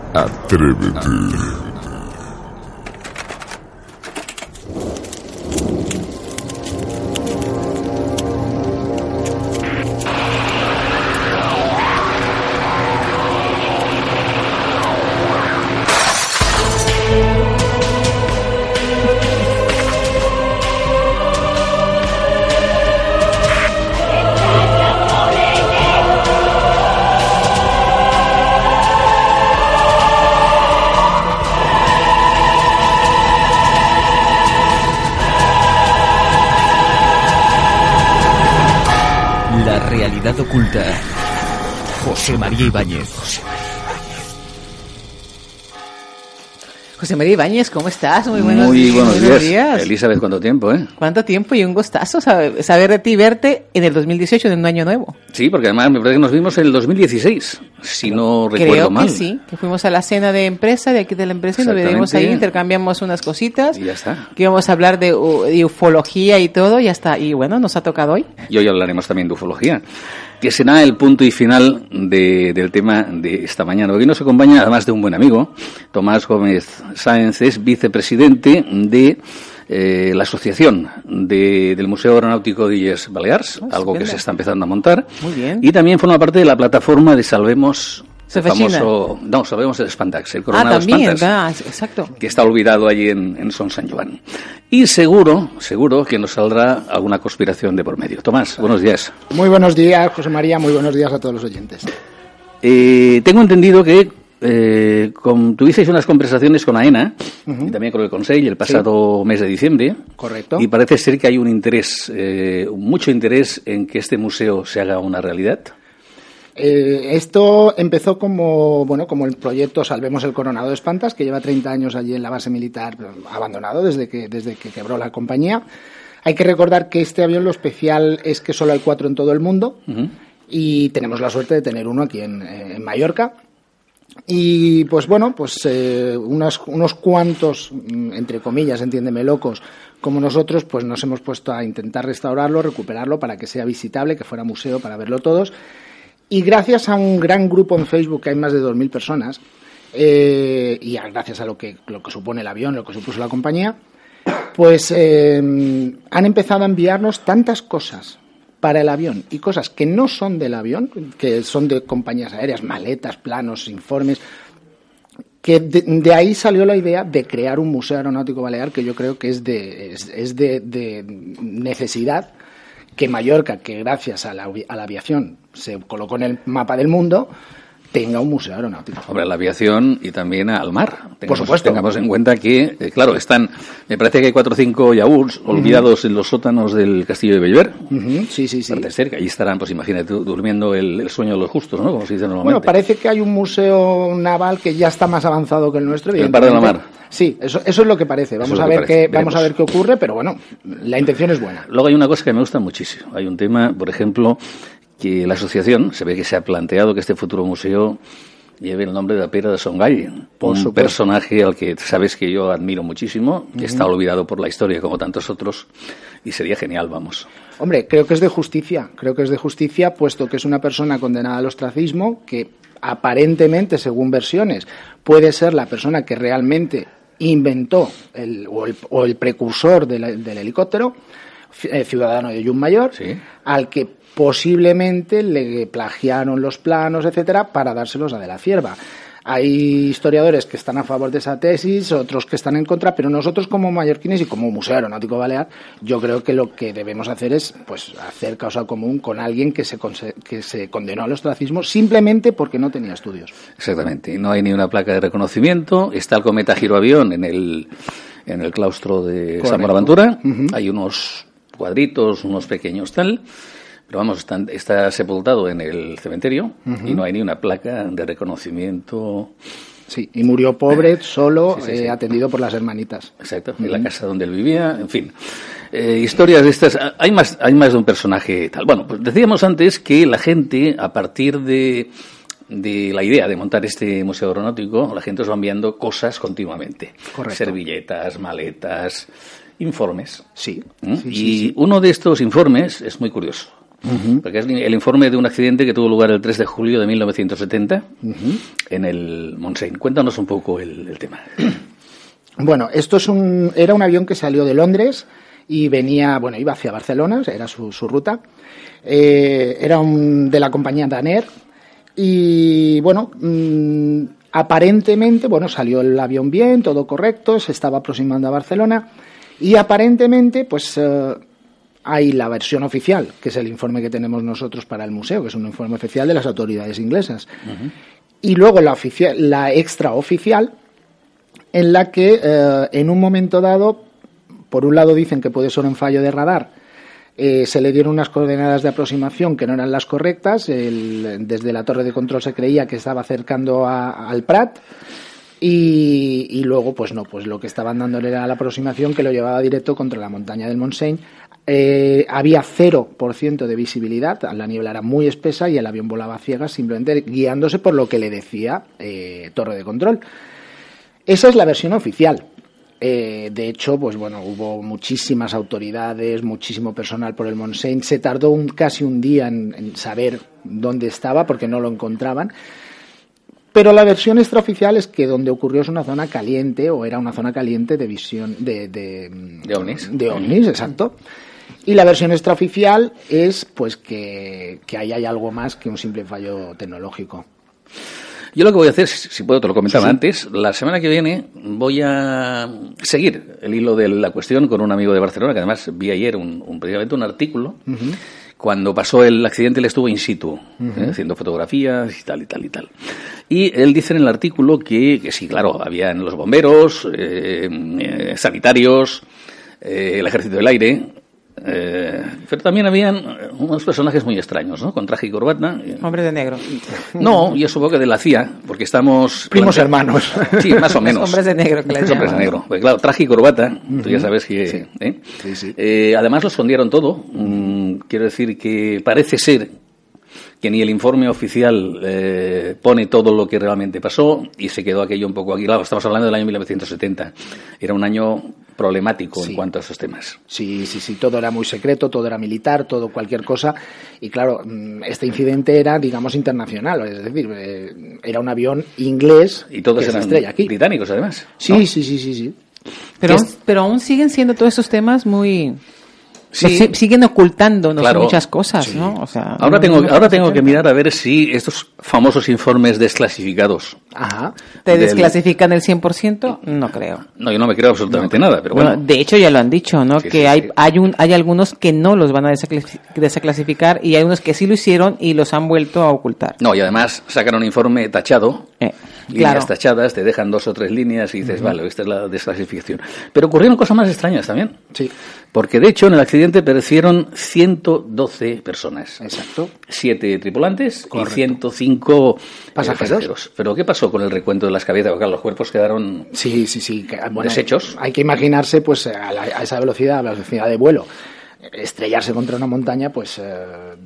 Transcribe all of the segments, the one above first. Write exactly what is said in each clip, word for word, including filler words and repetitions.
Atrévete. Realidad oculta. José María Ibáñez. José María Ibáñez. José María Ibáñez, ¿cómo estás? Muy buenos, Muy días, buenos buenos días. días. Elizabeth, ¿cuánto tiempo, eh? ¿Cuánto tiempo? Y un gustazo saber, saber de ti y verte en el dos mil dieciocho, en un año nuevo. Sí, porque además me parece que nos vimos en el dos mil dieciséis, si no Creo recuerdo que mal. sí, que fuimos a la cena de empresa, de aquí de la empresa, y nos vimos ahí, intercambiamos unas cositas. Y ya está. Que íbamos a hablar de, de ufología y todo, y ya está. Y bueno, nos ha tocado hoy. Y hoy hablaremos también de ufología, que será el punto y final de, del tema de esta mañana. Hoy nos acompaña, además de un buen amigo, Tomás Gómez Sáenz, es vicepresidente de eh, la asociación de, del Museo Aeronáutico de Illes Balears, oh, algo estupendo. que se está empezando a montar. Muy bien. Y también forma parte de la plataforma de Salvemos... El Sofachina. famoso, no, Salvemos el Espantax, el Ah, Coronado también, Espantax, da, exacto. que está olvidado allí en, en Son San Joan. Y seguro, seguro que nos saldrá alguna conspiración de por medio. Tomás, buenos días. Muy buenos días, José María, muy buenos días a todos los oyentes. Eh, tengo entendido que eh, con, tuvisteis unas conversaciones con AENA, uh-huh, y también con el Consejo el pasado sí. mes de diciembre. Correcto. Y parece ser que hay un interés, eh, mucho interés en que este museo se haga una realidad. Eh, esto empezó como bueno como el proyecto Salvemos el Coronado Espantax, que lleva treinta años allí en la base militar, abandonado desde que desde que quebró la compañía. Hay que recordar que este avión, lo especial es que solo hay cuatro en todo el mundo, uh-huh, y tenemos la suerte de tener uno aquí en, en Mallorca. Y pues bueno, pues eh, unos, unos cuantos, entre comillas, entiéndeme, locos, como nosotros, pues nos hemos puesto a intentar restaurarlo, recuperarlo para que sea visitable, que fuera museo para verlo todos. Y gracias a un gran grupo en Facebook, que hay más de dos mil personas, eh, y a, gracias a lo que, lo que supone el avión, lo que supuso la compañía, pues eh, han empezado a enviarnos tantas cosas para el avión y cosas que no son del avión, que son de compañías aéreas, maletas, planos, informes, que de, de ahí salió la idea de crear un museo aeronáutico balear, que yo creo que es de, es, es de, de necesidad, que Mallorca, que gracias a la, a la aviación se colocó en el mapa del mundo, tenga un museo aeronáutico. Sobre la aviación y también al mar. Tengamos, Por supuesto. Tengamos en cuenta que, eh, claro, están, me parece que hay cuatro o cinco yaúrs olvidados uh-huh. en los sótanos del castillo de Bellver. Uh-huh. Sí, sí, sí. Parece ser que allí estarán, pues imagínate, durmiendo el, el sueño de los justos, ¿no? Como se dice normalmente. Bueno, parece que hay un museo naval que ya está más avanzado que el nuestro. ¿El Par de la Mar? Sí, eso, eso es lo que parece. Vamos, lo a, que ver parece. qué, vamos a ver qué ocurre, pero bueno, la intención es buena. Luego hay una cosa que me gusta muchísimo. Hay un tema, por ejemplo, que la asociación, se ve que se ha planteado que este futuro museo lleve el nombre de la Pera de Songai, un supuesto. personaje al que sabes que yo admiro muchísimo, que uh-huh. está olvidado por la historia como tantos otros, y sería genial, vamos. Hombre, creo que es de justicia, creo que es de justicia, puesto que es una persona condenada al ostracismo, que aparentemente, según versiones, puede ser la persona que realmente inventó el, o, el, o el precursor de la, del helicóptero, eh, ciudadano de Llucmajor, ¿sí? al que posiblemente le plagiaron los planos, etcétera, para dárselos a De la Cierva. Hay historiadores que están a favor de esa tesis, otros que están en contra, pero nosotros como mallorquines y como Museo Aeronáutico Balear, yo creo que lo que debemos hacer es pues hacer causa común con alguien que se, que se condenó al ostracismo simplemente porque no tenía estudios. Exactamente, y no hay ni una placa de reconocimiento. Está el cometa Giroavión en el, en el claustro de Correcto. San Bonaventura, uh-huh. hay unos cuadritos, unos pequeños tal... Pero vamos, está, está sepultado en el cementerio uh-huh. y no hay ni una placa de reconocimiento. Sí, y murió pobre, solo, sí, sí, eh, sí. atendido por las hermanitas. Exacto, uh-huh. en la casa donde él vivía, en fin. Eh, historias de estas, hay más, hay más de un personaje tal. Bueno, pues decíamos antes que la gente, a partir de, de la idea de montar este museo aeronáutico, la gente os va enviando cosas continuamente. Correcto. Servilletas, maletas, informes. Sí. ¿Mm? sí, y sí, sí. uno de estos informes es muy curioso. Uh-huh. Porque es el informe de un accidente que tuvo lugar el tres de julio de mil novecientos setenta uh-huh. en el Montseny. Cuéntanos un poco el, el tema. Bueno, esto es un, era un avión que salió de Londres y venía, bueno, iba hacia Barcelona, era su, su ruta. Eh, era un, de la compañía Daner y, bueno, mmm, aparentemente, bueno, salió el avión bien, todo correcto, se estaba aproximando a Barcelona y aparentemente, pues, eh, hay la versión oficial, que es el informe que tenemos nosotros para el museo, que es un informe oficial de las autoridades inglesas. Uh-huh. Y luego la, oficial, la extraoficial, en la que eh, en un momento dado, por un lado dicen que puede ser un fallo de radar, eh, se le dieron unas coordenadas de aproximación que no eran las correctas, el, desde la torre de control se creía que estaba acercando a, al Prat, y, y luego pues no, pues lo que estaban dándole era la aproximación que lo llevaba directo contra la montaña del Montseny. Eh, había cero por ciento de visibilidad, la niebla era muy espesa y el avión volaba a ciegas, simplemente guiándose por lo que le decía eh, torre de control. Esa es la versión oficial. Eh, de hecho, pues bueno, hubo muchísimas autoridades, muchísimo personal por el Montseny. Se tardó un, casi un día en, en saber dónde estaba porque no lo encontraban. Pero la versión extraoficial es que donde ocurrió es una zona caliente, o era una zona caliente de visión de de, de ovnis. De ovnis, exacto. Y la versión extraoficial es pues que, que ahí hay algo más que un simple fallo tecnológico. Yo lo que voy a hacer, si puedo, te lo comentaba sí. antes, la semana que viene voy a seguir el hilo de la cuestión con un amigo de Barcelona, que además vi ayer un, un, precisamente un artículo. Uh-huh. Cuando pasó el accidente, él estuvo in situ, uh-huh. eh, haciendo fotografías y tal, y tal, y tal. Y él dice en el artículo que, que sí, claro, habían los bomberos, eh, eh, sanitarios, eh, el ejército del aire, eh, pero también habían unos personajes muy extraños, ¿no? Con traje y corbata. Hombres de negro. No, yo supongo que de la C I A, porque estamos... Primos plante... hermanos. Sí, más o menos. Hombres de negro, que les llaman. Hombres de negro. Porque, claro, traje y corbata, uh-huh. tú ya sabes que... Sí. ¿eh? Sí, sí. Eh, además lo escondieron todo. Mm, quiero decir que parece ser que ni el informe oficial eh, pone todo lo que realmente pasó y se quedó aquello un poco aquí. Claro, estamos hablando del año mil novecientos setenta. Era un año problemático sí. en cuanto a esos temas. Sí, sí, sí, todo era muy secreto, todo era militar, todo cualquier cosa. Y claro, este incidente era, digamos, internacional. Es decir, eh, era un avión inglés y todos que eran se estrella aquí. Británicos, además. Sí, ¿no? sí, sí, sí, sí. Pero, es... pero aún siguen siendo todos esos temas muy... Sí. Nos siguen ocultándonos claro. muchas cosas, sí. ¿no? O sea, ahora no, tengo, no ahora tengo que mirar a ver si estos famosos informes desclasificados. Ajá. ¿Te del... desclasifican el cien por ciento? No creo. No, yo no me creo absolutamente no. nada, pero bueno. bueno. De hecho, ya lo han dicho, ¿no? Sí, que sí, hay, sí. hay, un, hay algunos que no los van a desclasificar y hay unos que sí lo hicieron y los han vuelto a ocultar. No, y además sacan un informe tachado. Eh. Líneas Claro. tachadas, te dejan dos o tres líneas y dices, uh-huh. vale, esta es la desclasificación. Pero ocurrieron cosas más extrañas también. Sí. Porque, de hecho, en el accidente perecieron ciento doce personas. Exacto. Siete tripulantes Correcto. y ciento cinco pasajeros. pasajeros. Pero, ¿qué pasó con el recuento de las cabezas? Porque los cuerpos quedaron sí, sí, sí. Que, bueno, deshechos. Hay que imaginarse, pues, a, la, a esa velocidad, a la velocidad de vuelo, estrellarse contra una montaña, pues, eh,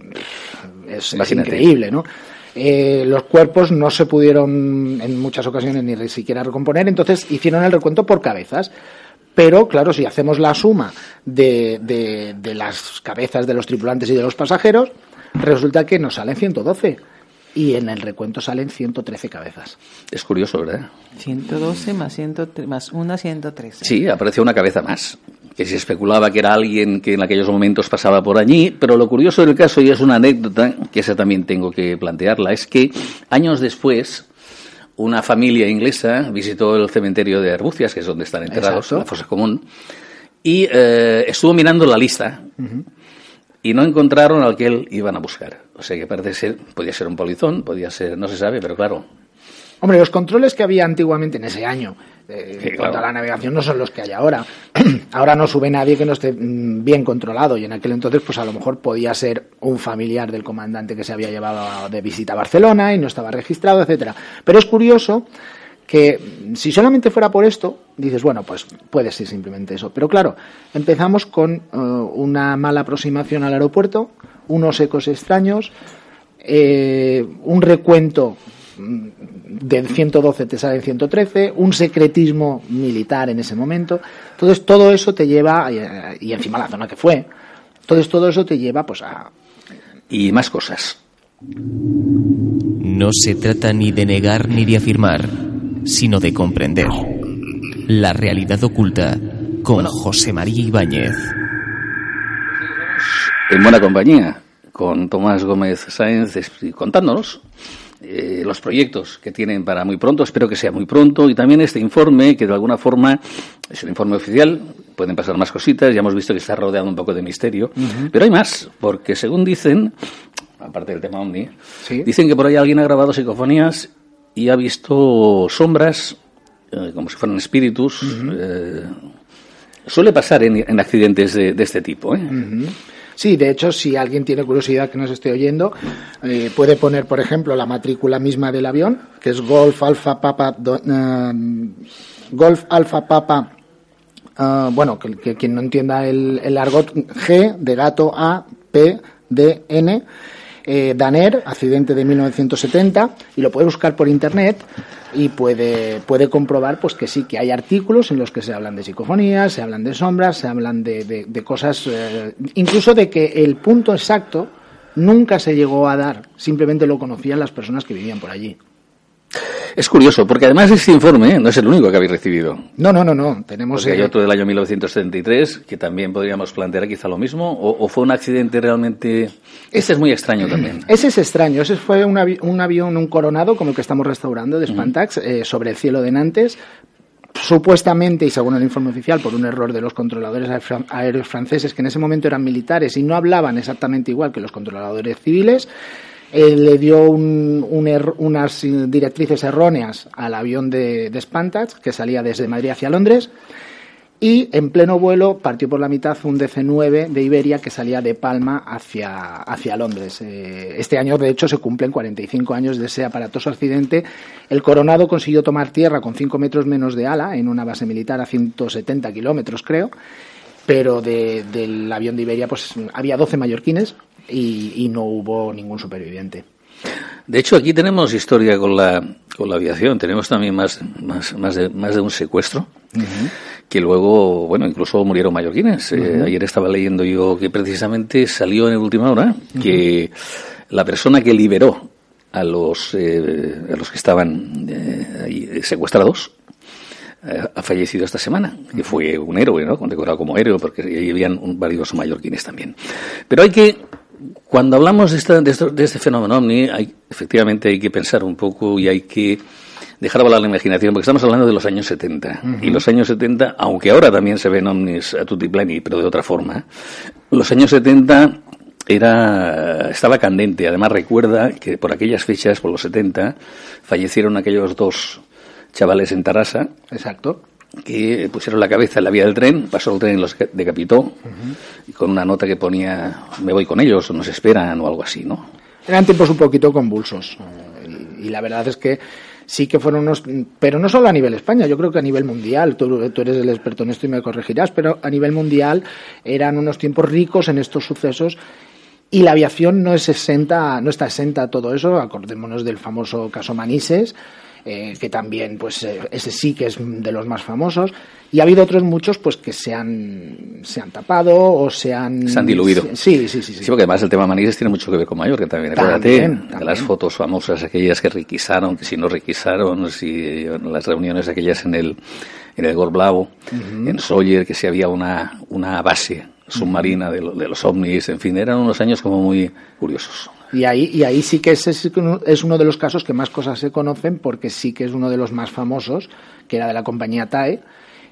es, es increíble, ¿no? Eh, los cuerpos no se pudieron en muchas ocasiones ni siquiera recomponer, entonces hicieron el recuento por cabezas. Pero, claro, si hacemos la suma de, de, de las cabezas de los tripulantes y de los pasajeros, resulta que nos salen ciento doce. Y en el recuento salen ciento trece cabezas. Es curioso, ¿verdad? ciento doce más, ciento tres, más una, ciento trece. Sí, apareció una cabeza más. Que se especulaba que era alguien que en aquellos momentos pasaba por allí. Pero lo curioso del caso, y es una anécdota, que esa también tengo que plantearla, es que años después una familia inglesa visitó el cementerio de Arbucias, que es donde están enterrados, Exacto. la fosa común, y eh, estuvo mirando la lista uh-huh. y no encontraron al que él iban a buscar. O sea que parece ser, podía ser un polizón, podía ser, no se sabe, pero claro. Hombre, los controles que había antiguamente en ese año eh, sí, en claro. cuanto a la navegación no son los que hay ahora. Ahora no sube nadie que no esté mm, bien controlado, y en aquel entonces pues a lo mejor podía ser un familiar del comandante que se había llevado de visita a Barcelona y no estaba registrado, etcétera. Pero es curioso que si solamente fuera por esto, dices, bueno, pues puede ser simplemente eso. Pero claro, empezamos con uh, una mala aproximación al aeropuerto, unos ecos extraños, eh, un recuento de ciento doce te salen ciento trece, un secretismo militar en ese momento. Entonces todo eso te lleva, y encima la zona que fue, entonces todo eso te lleva pues a y más cosas. No se trata ni de negar ni de afirmar, sino de comprender la realidad oculta con bueno, José María Ibáñez. En buena compañía, con Tomás Gómez Sáenz, contándonos eh, los proyectos que tienen para muy pronto, espero que sea muy pronto, y también este informe, que de alguna forma es un informe oficial, pueden pasar más cositas, ya hemos visto que está rodeado un poco de misterio, uh-huh. pero hay más, porque según dicen, aparte del tema OVNI, ¿sí? dicen que por ahí alguien ha grabado psicofonías y ha visto sombras, eh, como si fueran espíritus. Uh-huh. eh, suele pasar en, en accidentes de, de este tipo, ¿eh? Uh-huh. Sí, de hecho, si alguien tiene curiosidad que nos esté oyendo, eh, puede poner, por ejemplo, la matrícula misma del avión, que es Golf Alfa Papa, do, uh, Golf Alfa Papa, uh, bueno, que, que quien no entienda el, el argot, G de gato, A, P, D, N, eh, Daner, accidente de mil novecientos setenta, y lo puede buscar por internet y puede puede comprobar pues que sí, que hay artículos en los que se hablan de psicofonías, se hablan de sombras, se hablan de, de, de cosas, eh, incluso de que el punto exacto nunca se llegó a dar, simplemente lo conocían las personas que vivían por allí. Es curioso, porque además este informe no es el único que habéis recibido. No, no, no, no. Tenemos. Porque hay otro del año mil novecientos setenta y tres, que también podríamos plantear quizá lo mismo, o, o fue un accidente realmente. Ese es muy extraño también. Ese es extraño. Ese fue un, avi- un avión, un Coronado, como el que estamos restaurando, de Spantax, uh-huh. eh, sobre el cielo de Nantes. Supuestamente, y según el informe oficial, por un error de los controladores aéreos franceses, que en ese momento eran militares y no hablaban exactamente igual que los controladores civiles. Eh, le dio un, un er, unas directrices erróneas al avión de, de Spantax, que salía desde Madrid hacia Londres, y en pleno vuelo partió por la mitad un D C nueve de Iberia que salía de Palma hacia, hacia Londres. Eh, este año, de hecho, se cumplen cuarenta y cinco años de ese aparatoso accidente. El Coronado consiguió tomar tierra con cinco metros menos de ala en una base militar a ciento setenta kilómetros, creo, pero de, del avión de Iberia pues había doce mallorquines, Y, y no hubo ningún superviviente. De hecho, aquí tenemos historia con la con la aviación. Tenemos también más más más de más de un secuestro, uh-huh. que luego, bueno, incluso murieron mallorquines. Uh-huh. Eh, ayer estaba leyendo yo que precisamente salió en última hora uh-huh. que la persona que liberó a los eh, a los que estaban eh, ahí secuestrados eh, ha fallecido esta semana, que fue un héroe, ¿no? Condecorado como héroe, porque ahí habían un, varios mallorquines también. Pero hay que Cuando hablamos de, esta, de, esto, de este fenómeno OVNI, hay, efectivamente hay que pensar un poco y hay que dejar volar la imaginación, porque estamos hablando de los años setenta. Uh-huh. Y los años setenta, aunque ahora también se ven ovnis a tutti pleni, pero de otra forma, los años setenta era, estaba candente. Además, recuerda que por aquellas fechas, por los setenta, fallecieron aquellos dos chavales en Tarrasa. Exacto. Que pusieron la cabeza en la vía del tren, pasó el tren y los decapitó, uh-huh. y con una nota que ponía, me voy con ellos, o nos esperan, o algo así, ¿no? Eran tiempos un poquito convulsos, y, y la verdad es que sí que fueron unos, pero no solo a nivel España, yo creo que a nivel mundial, tú, tú eres el experto en esto y me corregirás, pero a nivel mundial eran unos tiempos ricos en estos sucesos. Y la aviación no es exenta, no está exenta a todo eso. Acordémonos del famoso caso Manises, eh, que también, pues, eh, ese sí que es de los más famosos. Y ha habido otros muchos, pues, que se han, se han tapado o se han... Se han diluido. Sí, sí, sí. Sí, sí porque además el tema Manises tiene mucho que ver con Mallorca también. Acuérdate de las fotos famosas, aquellas que requisaron, que si no requisaron, si las reuniones aquellas en el, en el Gorblao, uh-huh. en Sóller, que si había una, una base submarina de, lo, de los ovnis, en fin, eran unos años como muy curiosos. Y ahí, y ahí sí que es, es uno de los casos que más cosas se conocen, porque sí que es uno de los más famosos, que era de la compañía T A E,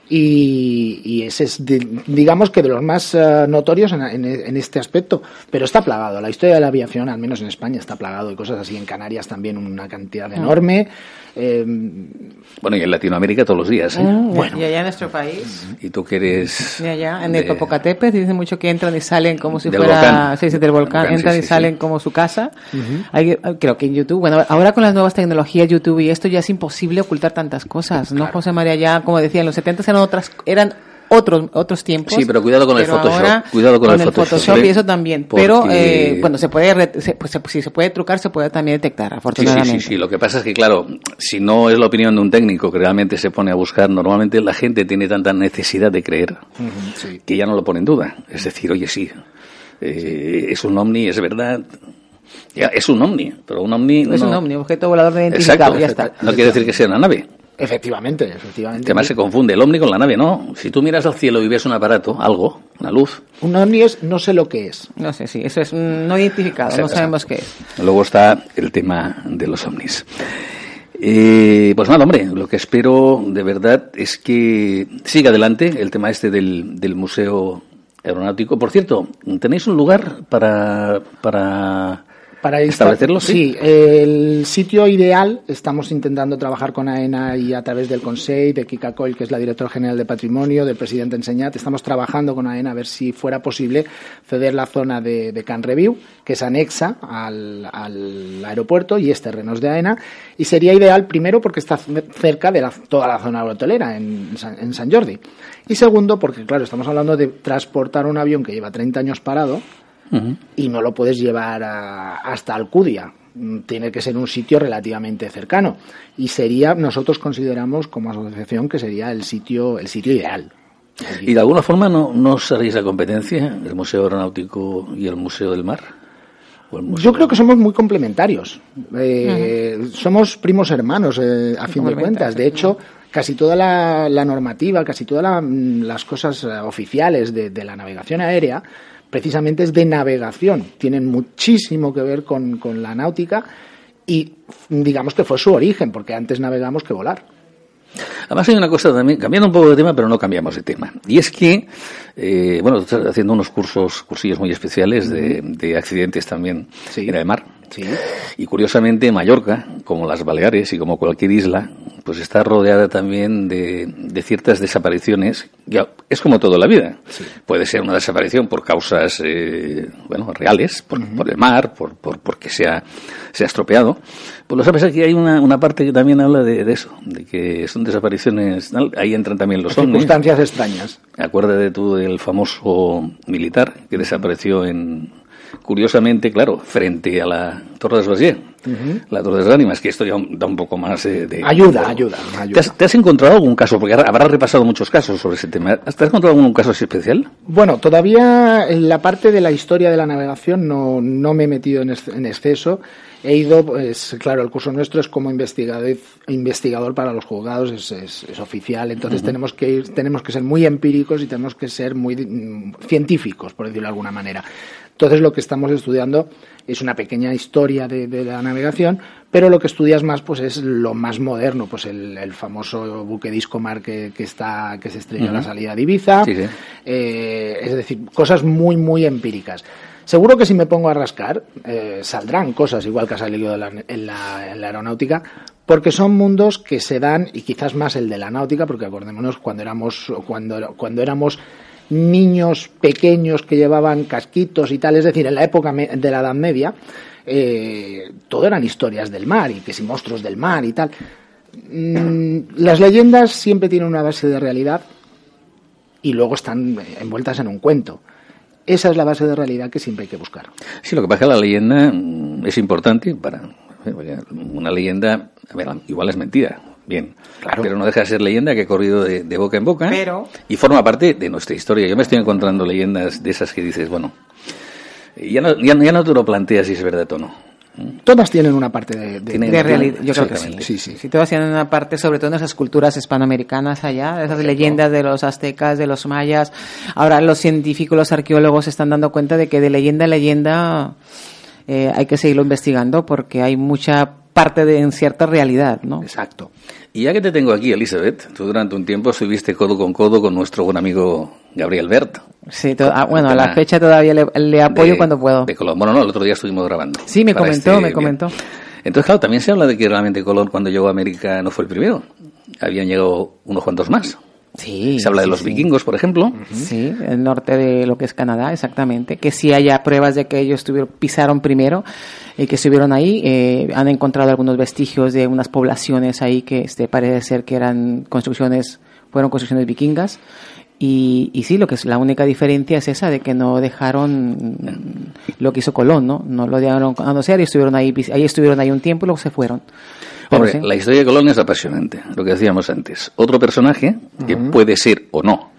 y, y ese es, de, digamos que de los más uh, notorios en, en, en este aspecto, pero está plagado. La historia de la aviación, al menos en España, está plagado de cosas así. En Canarias también una cantidad enorme. Eh, bueno, y en Latinoamérica todos los días, ¿eh? Mm, bueno. Y allá en nuestro país. Y tú que eres... Y allá, en el Popocatépetl, dicen mucho que entran y salen como si del fuera... Volcán. Sí, sí, del volcán. volcán entran sí, y sí, salen sí. como su casa. Uh-huh. Hay, creo que en YouTube... Bueno, ahora con las nuevas tecnologías, YouTube y esto, ya es imposible ocultar tantas cosas, ¿no, claro. José María? Ya, como decía, en los setenta eran otras... eran otros otros tiempos. Sí, pero cuidado con pero el Photoshop. Ahora, cuidado con, con el, el Photoshop, Photoshop ¿eh? y eso también. Porque... Pero, eh, bueno, se puede, re, se, pues, si se puede trucar, se puede también detectar, afortunadamente. Sí, sí, sí, sí. Lo que pasa es que, claro, si no es la opinión de un técnico que realmente se pone a buscar, normalmente la gente tiene tanta necesidad de creer uh-huh, sí. que ya no lo pone en duda. Es decir, oye, sí, Eh, es un ovni, es verdad. Ya, es un ovni, pero un ovni... Es no... un ovni, objeto volador no identificado, ya está. No quiere decir que sea una nave. Efectivamente, efectivamente. Que además se confunde el ovni con la nave, ¿no? Si tú miras al cielo y ves un aparato, algo, una luz... Un ovni es no sé lo que es. No sé, sí, eso es no identificado, Exacto. no sabemos qué es. Luego está el tema de los ovnis. Eh, pues nada, hombre, lo que espero de verdad es que siga adelante el tema este del, del Museo Aeronáutico. Por cierto, ¿tenéis un lugar para... para... Para establecerlo, sí. Sí, el sitio ideal, estamos intentando trabajar con AENA y a través del Consell, de Kika Coll, que es la directora general de Patrimonio, del presidente Enseñat, estamos trabajando con AENA a ver si fuera posible ceder la zona de, de Can Reviu, que es anexa al, al aeropuerto y es terrenos de AENA, y sería ideal primero porque está cerca de la, toda la zona hotelera en, en San Jordi, y segundo porque, claro, estamos hablando de transportar un avión que lleva treinta años parado, Uh-huh. y no lo puedes llevar a, hasta Alcudia. Tiene que ser un sitio relativamente cercano y sería, nosotros consideramos como asociación que sería el sitio el sitio ideal. ¿Y de alguna forma no, no os haréis la competencia, el Museo Aeronáutico y el Museo del Mar? ¿O el Museo Yo creo que somos muy complementarios. Eh, uh-huh. Somos primos hermanos, eh, a fin de cuentas. De hecho, casi toda la, la normativa, casi todas la, las cosas oficiales de, de la navegación aérea precisamente es de navegación, tienen muchísimo que ver con, con la náutica y digamos que fue su origen, porque antes navegamos que volar. Además hay una cosa también, cambiando un poco de tema, pero no cambiamos de tema, y es que, eh, bueno, estás haciendo unos cursos, cursillos muy especiales de, de accidentes también sí. en el mar. Sí. Y curiosamente Mallorca, como las Baleares y como cualquier isla, pues está rodeada también de, de ciertas desapariciones. Ya, es como toda la vida. Sí. Puede ser una desaparición por causas, eh, bueno, reales, por, uh-huh. por el mar, por, por porque se ha, se ha estropeado. Pues lo sabes, aquí hay una, una parte que también habla de, de eso, de que son desapariciones, ahí entran también los ovnis. Circunstancias extrañas. Acuérdate tú del famoso militar que desapareció en... Curiosamente, claro, frente a la Torre de Esbasier, uh-huh. la Torre de las Ánimas, que esto ya da un poco más eh, de... Ayuda, de, ayuda, ayuda. ¿Te has, ¿Te has encontrado algún caso? Porque habrás repasado muchos casos sobre ese tema. ¿Te has encontrado algún caso así especial? Bueno, todavía en la parte de la historia de la navegación no, no me he metido en, en exceso. He ido, pues claro, el curso nuestro es como investigador, investigador para los juzgados, es, es, es oficial, entonces uh-huh. tenemos que ir, tenemos que ser muy empíricos y tenemos que ser muy mm, científicos, por decirlo de alguna manera. Entonces lo que estamos estudiando es una pequeña historia de, de la navegación, pero lo que estudias más pues es lo más moderno, pues el, el famoso buque Discomar que, que está que se estrelló uh-huh. a la salida de Ibiza, sí, sí. Eh, es decir, cosas muy muy empíricas. Seguro que si me pongo a rascar eh, saldrán cosas igual que ha salido en la, en, la, en la aeronáutica, porque son mundos que se dan, y quizás más el de la náutica, porque acordémonos cuando éramos cuando cuando éramos niños pequeños que llevaban casquitos y tal, es decir, en la época de la Edad Media, eh, todo eran historias del mar y que si monstruos del mar y tal. Mm, las leyendas siempre tienen una base de realidad y luego están envueltas en un cuento. Esa es la base de realidad que siempre hay que buscar. Sí, lo que pasa es que la leyenda es importante para una leyenda, a ver, igual es mentira. Bien, claro. Pero no deja de ser leyenda que ha corrido de, de boca en boca pero... y forma parte de nuestra historia. Yo me estoy encontrando leyendas de esas que dices, bueno, ya no, ya, ya no te lo planteas si es verdad o no. Todas tienen una parte de, de, de realidad. Yo creo que sí. Sí, sí. sí. Todas tienen una parte, sobre todo en esas culturas hispanoamericanas allá, esas Perfecto. leyendas de los aztecas, de los mayas. Ahora los científicos, los arqueólogos se están dando cuenta de que de leyenda a leyenda eh, hay que seguirlo investigando porque hay mucha parte de en cierta realidad, ¿no? Exacto. Y ya que te tengo aquí, Elizabeth, tú durante un tiempo estuviste codo con codo con nuestro buen amigo Gabriel Bert. Sí, to- ah, bueno, a la fecha todavía le, le apoyo de, cuando puedo. De Colón. Bueno, no, el otro día estuvimos grabando. Sí, me comentó, este, me comentó. Bien. Entonces, claro, también se habla de que realmente Colón cuando llegó a América no fue el primero. Habían llegado unos cuantos más. Sí. Se habla sí, de los sí. vikingos, por ejemplo. Uh-huh. Sí, el norte de lo que es Canadá, exactamente. Que sí haya pruebas de que ellos tuvieron, pisaron primero y que estuvieron ahí. Eh, han encontrado algunos vestigios de unas poblaciones ahí que este, parece ser que eran construcciones, fueron construcciones vikingas. Y, y sí, lo que es la única diferencia es esa de que no dejaron lo que hizo Colón, ¿no? No lo dejaron conocer y estuvieron ahí, ahí estuvieron ahí un tiempo y luego se fueron. Pero Hombre, sí. La historia de Colón es apasionante, lo que decíamos antes. Otro personaje, que uh-huh. puede ser o no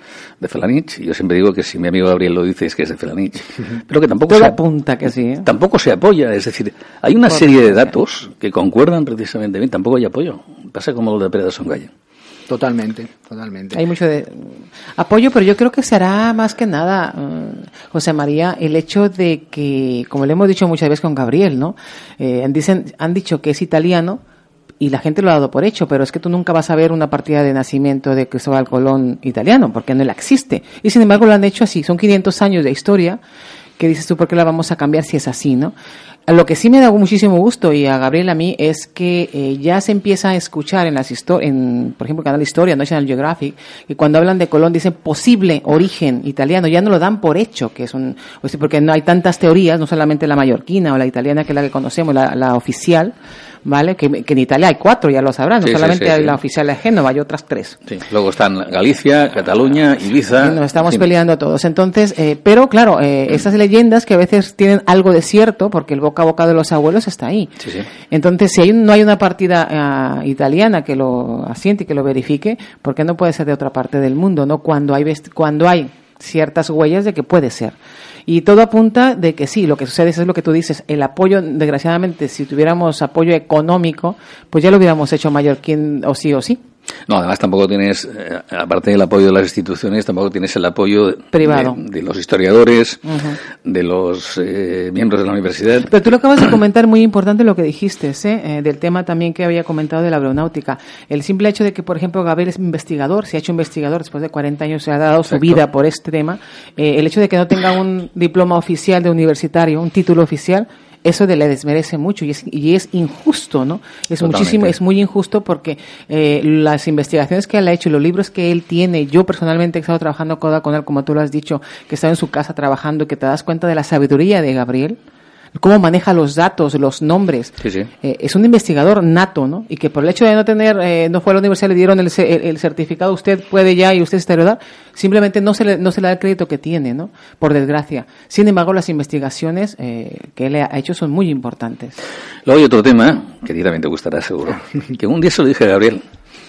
de Felanich. Yo siempre digo que si mi amigo Gabriel lo dice es que es de Felanich. Pero que tampoco Todo se apunta que sí, ¿eh? Tampoco se apoya. Es decir, hay una serie de datos que concuerdan precisamente bien. Tampoco hay apoyo. Pasa como lo de Pere de Songayen. Totalmente, totalmente. Hay mucho de apoyo, pero yo creo que será más que nada, uh, José María, el hecho de que, como le hemos dicho muchas veces con Gabriel, ¿no? Eh, dicen, han dicho que es italiano y la gente lo ha dado por hecho, pero es que tú nunca vas a ver una partida de nacimiento de Cristóbal Colón italiano, porque no la existe. Y sin embargo lo han hecho así, son quinientos años de historia, que dices tú, ¿por qué la vamos a cambiar si es así, no? Lo que sí me da muchísimo gusto, y a Gabriel a mí, es que eh, ya se empieza a escuchar en las historias, en, por ejemplo, Canal Historia, National Geographic, que cuando hablan de Colón dicen posible origen italiano, ya no lo dan por hecho, que es un, pues, porque no hay tantas teorías, no solamente la mallorquina o la italiana, que es la que conocemos, la, la oficial, ¿vale? Que, que en Italia hay cuatro, ya lo sabrán, no sí, solamente sí, sí, hay sí. la oficial de Génova, hay otras tres. Sí. Luego están Galicia, Cataluña, Ibiza. Sí, nos estamos sí. peleando todos. Entonces, eh, pero claro, eh, esas leyendas que a veces tienen algo de cierto, porque el boca a boca de los abuelos está ahí. Sí, sí. Entonces, si hay un- no hay una partida uh, italiana que lo asiente y que lo verifique, ¿por qué no puede ser de otra parte del mundo, no? Cuando hay vest- cuando hay ciertas huellas de que puede ser. Y todo apunta de que sí, lo que sucede es lo que tú dices, el apoyo, desgraciadamente, si tuviéramos apoyo económico, pues ya lo hubiéramos hecho mallorquín o sí o sí. No, además tampoco tienes, eh, aparte del apoyo de las instituciones, tampoco tienes el apoyo Privado. de, de los historiadores, Ujú. de los eh, miembros de la universidad. Pero tú lo acabas de comentar, muy importante lo que dijiste, ¿eh? Eh, del tema también que había comentado de la aeronáutica. El simple hecho de que, por ejemplo, Gabriel es investigador, se ha hecho investigador después de cuarenta años, se ha dado Exacto. su vida por este tema, eh, el hecho de que no tenga un diploma oficial de universitario, un título oficial, eso de le desmerece mucho y es, y es injusto, ¿no? Es Totalmente. muchísimo, es muy injusto porque eh, las investigaciones que él ha hecho, los libros que él tiene, yo personalmente he estado trabajando codo con él, como tú lo has dicho, que he estado en su casa trabajando, que te das cuenta de la sabiduría de Gabriel, cómo maneja los datos, los nombres. Sí, sí. Eh, es un investigador nato, ¿no? Y que por el hecho de no tener, eh, no fue a la universidad, le dieron el, ce- el, el certificado, usted puede ya y usted se heredar, simplemente no se le, no se le da el crédito que tiene, ¿no? Por desgracia. Sin embargo, las investigaciones eh, que él ha hecho son muy importantes. Luego hay otro tema, que a ti también te gustará seguro, que un día se lo dije a Gabriel.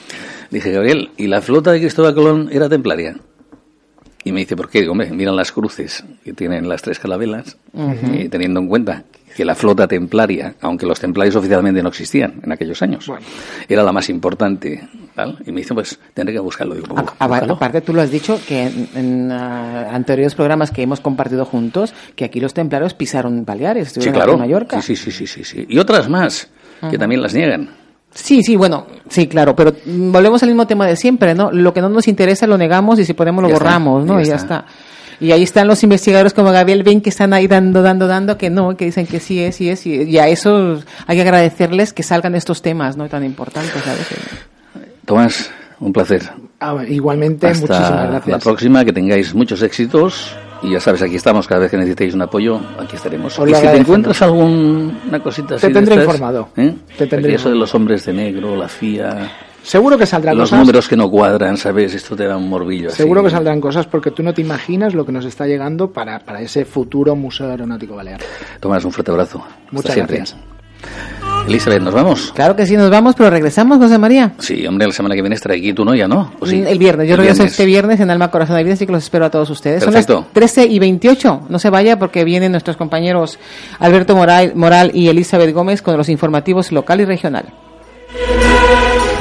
Dije, Gabriel, ¿y la flota de Cristóbal Colón era templaria? Y me dice, ¿por qué? Digo, hombre, miran las cruces que tienen las tres calaveras, uh-huh. y teniendo en cuenta que la flota templaria, aunque los templarios oficialmente no existían en aquellos años, bueno. era la más importante, ¿tal? Y me dice, pues tendré que buscarlo. Digo, pues, a, a, aparte, tú lo has dicho que en, en uh, anteriores programas que hemos compartido juntos, que aquí los templarios pisaron Baleares, estuvieron sí, claro. en Mallorca. Sí, sí, sí, sí, sí. Y otras más, uh-huh. que también las niegan. Sí, sí, bueno, sí, claro, pero volvemos al mismo tema de siempre, ¿no? Lo que no nos interesa lo negamos y si podemos lo ya borramos, está, ¿no? Ya y ya está. está. Y ahí están los investigadores como Gabriel, ven que están ahí dando, dando, dando, que no, que dicen que sí es, sí es, y a eso hay que agradecerles que salgan estos temas, ¿no? Tan importantes, ¿sabes? Tomás, un placer. Ah, igualmente, hasta muchísimas gracias. La próxima, que tengáis muchos éxitos. Y ya sabes, aquí estamos, cada vez que necesitéis un apoyo, aquí estaremos. Os y si te encuentras no. alguna cosita así... Te tendré de estas, informado. ¿eh? Te tendré eso de los hombres de negro, la F I A... Seguro que saldrán los cosas. Los números que no cuadran, ¿sabes? Esto te da un morbillo. Seguro así. que saldrán cosas porque tú no te imaginas lo que nos está llegando para, para ese futuro Museo Aeronáutico Balear. Tomás, un fuerte abrazo. Muchas Hasta gracias. Siempre. Elizabeth, ¿nos vamos? Claro que sí, nos vamos, pero regresamos, José María. Sí, hombre, la semana que viene estaré aquí, tú no, ya no. ¿O sí? El viernes, yo el regreso viernes. este viernes en Alma, Corazón y Vida, así que los espero a todos ustedes. Perfecto. Son las trece y veintiocho, no se vaya porque vienen nuestros compañeros Alberto Moral, Moral y Elizabeth Gómez con los informativos local y regional.